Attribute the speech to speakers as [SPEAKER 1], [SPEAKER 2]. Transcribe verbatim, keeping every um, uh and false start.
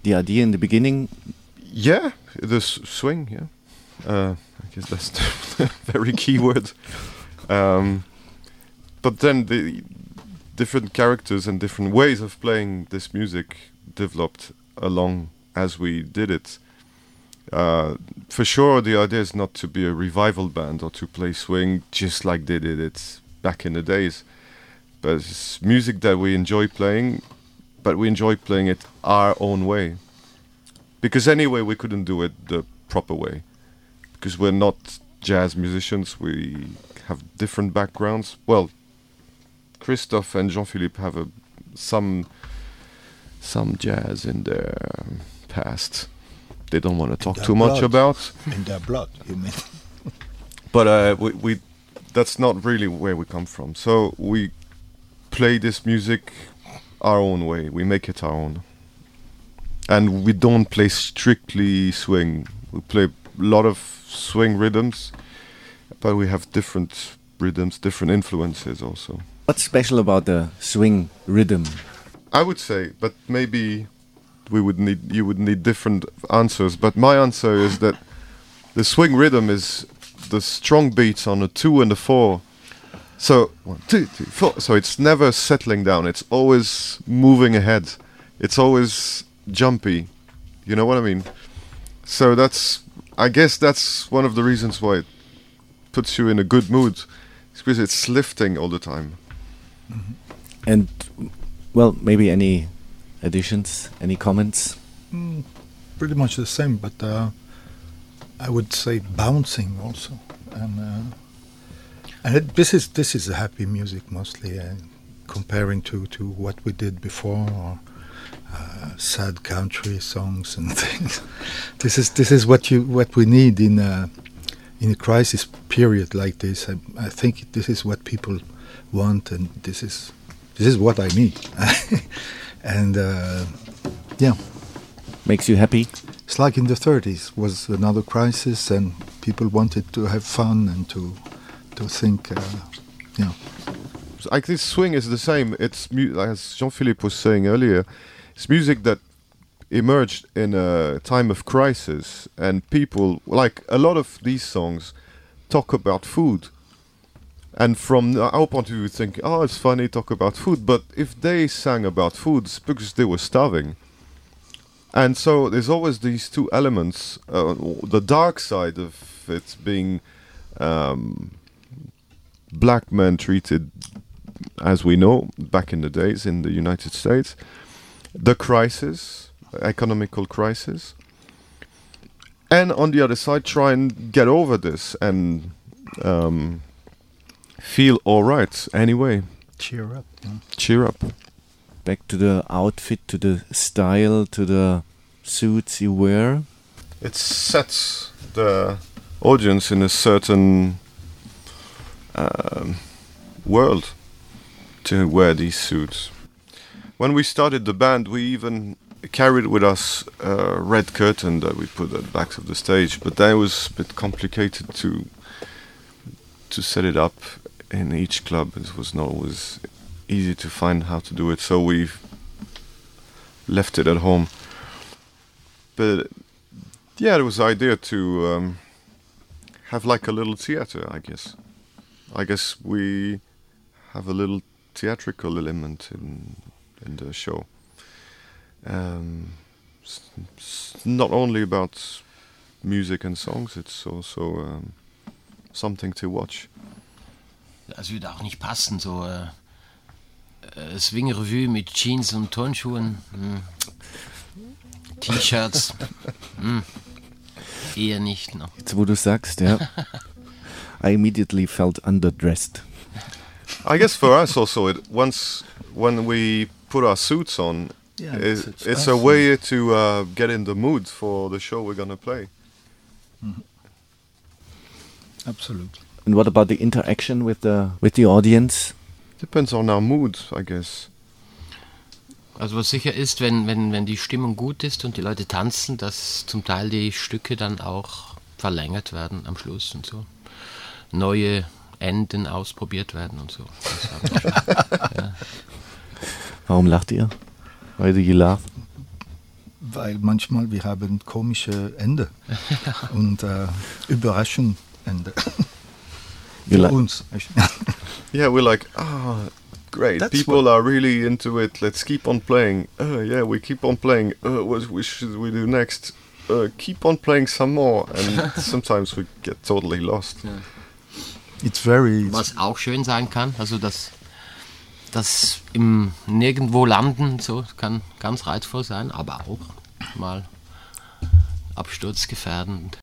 [SPEAKER 1] the idea in the beginning?
[SPEAKER 2] Yeah, the s- swing, yeah. Uh, I guess that's the very key word. Um, but then the different characters and different ways of playing this music developed along as we did it. Uh, for sure, the idea is not to be a revival band or to play swing just like they did it back in the days. But it's music that we enjoy playing, but we enjoy playing it our own way. Because anyway, we couldn't do it the proper way. Because we're not jazz musicians, we have different backgrounds. Well, Christophe and Jean-Philippe have a, some some jazz in their past. They don't want to talk too
[SPEAKER 3] blood.
[SPEAKER 2] much about.
[SPEAKER 3] In their blood, you mean?
[SPEAKER 2] But uh, we, we that's not really where we come from. So we play this music our own way. We make it our own. And we don't play strictly swing. We play a lot of swing rhythms, but we have different rhythms, different influences also.
[SPEAKER 1] What's special about the swing rhythm?
[SPEAKER 2] I would say, but maybe we would need you would need different answers. But my answer is that the swing rhythm is the strong beats on a two and a four. So one, two, three, four. So it's never settling down. It's always moving ahead. It's always jumpy. You know what I mean? So that's, I guess that's one of the reasons why it puts you in a good mood. It's because it's lifting all the time.
[SPEAKER 1] Mm-hmm. And, well, maybe any additions, any comments?
[SPEAKER 3] Mm, pretty much the same, but uh, I would say bouncing also. And uh, and it, this is this is happy music mostly, uh, comparing to, to what we did before, or uh, sad country songs and things. This is this is what you what we need in a in a crisis period like this. I, I think this is what people want, and this is this is what I need. And uh, yeah,
[SPEAKER 1] makes you happy.
[SPEAKER 3] It's like in the thirties was another crisis, and people wanted to have fun and to to think. Uh, yeah,
[SPEAKER 2] like this swing is the same. It's mu- as Jean-Philippe was saying earlier. It's music that emerged in a time of crisis, and people, like a lot of these songs, talk about food. And from our point of view, we think, oh, it's funny, talk about food. But if they sang about food, it's because they were starving. And so there's always these two elements. Uh, the dark side of it being um, black men treated, as we know, back in the days in the United States. The crisis, economical crisis. And on the other side, try and get over this and um, feel all right anyway.
[SPEAKER 3] Cheer up. Yeah.
[SPEAKER 2] Cheer up.
[SPEAKER 1] Back to the outfit, to the style, to the suits you wear.
[SPEAKER 2] It sets the audience in a certain um, world to wear these suits. When we started the band, we even carried with us a red curtain that we put at the back of the stage, but that was a bit complicated to to set it up in each club. It was not always easy to find how to do it, so we left it at home. But yeah, it was the idea to um, have like a little theater, I guess. I guess we have a little theatrical element in in the show. Um, it's, it's not only about music and songs, it's also um, something to watch.
[SPEAKER 4] Das würde auch nicht passen, so äh, äh, Swing-Revue mit Jeans und Turnschuhen, hm. T-Shirts, hm. eher nicht. No.
[SPEAKER 1] Jetzt, wo du sagst, ja. I immediately felt underdressed.
[SPEAKER 2] I guess for us also, it, once when we put our suits on,
[SPEAKER 3] Yeah,
[SPEAKER 2] it,
[SPEAKER 3] it's,
[SPEAKER 2] it's,
[SPEAKER 3] it's
[SPEAKER 2] a
[SPEAKER 3] awesome.
[SPEAKER 2] way to uh, get in the mood for the show we're gonna play.
[SPEAKER 3] Mm-hmm. Absolutely.
[SPEAKER 1] And what about the interaction with the with the audience?
[SPEAKER 2] Depends on our mood, I guess.
[SPEAKER 4] Also was sicher ist, wenn, wenn, wenn die Stimmung gut ist und die Leute tanzen, dass zum Teil die Stücke dann auch verlängert werden am Schluss und so. Neue Enden ausprobiert werden und so. Das ja.
[SPEAKER 1] Warum lacht ihr? Why do you laugh?
[SPEAKER 3] weil manchmal wir haben komische Ende und äh, Überraschungsende.
[SPEAKER 1] You
[SPEAKER 3] Für
[SPEAKER 1] like-
[SPEAKER 3] uns.
[SPEAKER 2] Yeah, we're like, ah, great.
[SPEAKER 3] That's
[SPEAKER 2] People
[SPEAKER 3] what-
[SPEAKER 2] are really into it. Let's keep on playing. Uh, yeah, we keep on playing. Uh, what we should we do next? Uh, keep on playing some more. And sometimes we get totally lost.
[SPEAKER 3] It's very.
[SPEAKER 4] Was auch schön sein kann, also das, das im Nirgendwo landen, so kann ganz reizvoll sein, aber auch mal absturzgefährdend.